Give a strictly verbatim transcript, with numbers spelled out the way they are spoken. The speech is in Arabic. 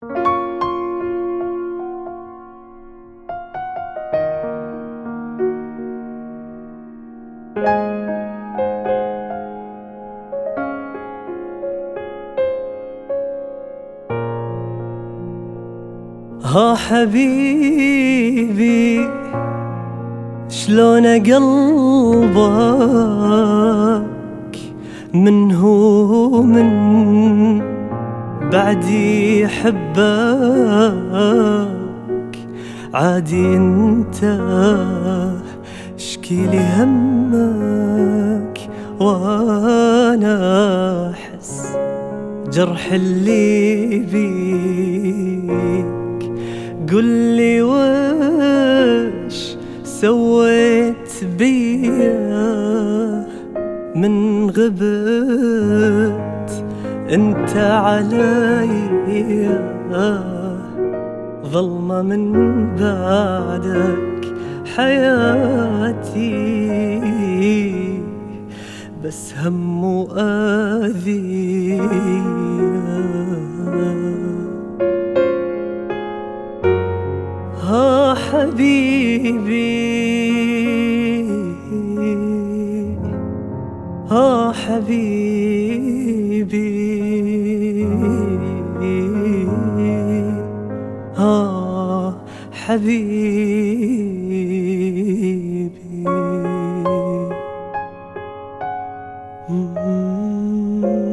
ها حبيبي شلون قلبك من هو من بعدي يحبك، عادي انت اشكيلي همك وانا احس جرح اللي بيك. قولي وش سويت بيا من غبت انت علي، ظلمة من بعدك حياتي بس هم وآذي. ها حبيبي ها حبيبي ها حبيبي.